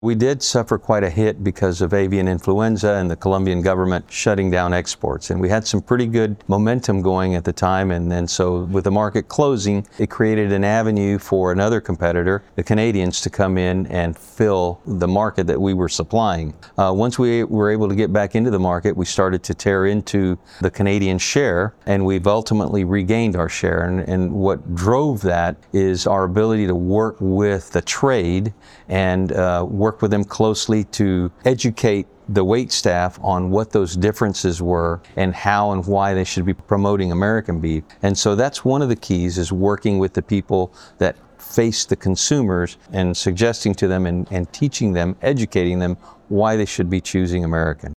We did suffer quite a hit because of avian influenza and the Colombian government shutting down exports. And we had some pretty good momentum going at the time. And then so with the market closing, it created an avenue for another competitor, the Canadians, to come in and fill the market that we were supplying. Once we were able to get back into the market, we started to tear into the Canadian share, and we've ultimately regained our share. And what drove that is our ability to work with the trade and work with them closely to educate the wait staff on what those differences were and how and why they should be promoting American beef. And so that's one of the keys, is working with the people that face the consumers and suggesting to them and teaching them, educating them why they should be choosing American.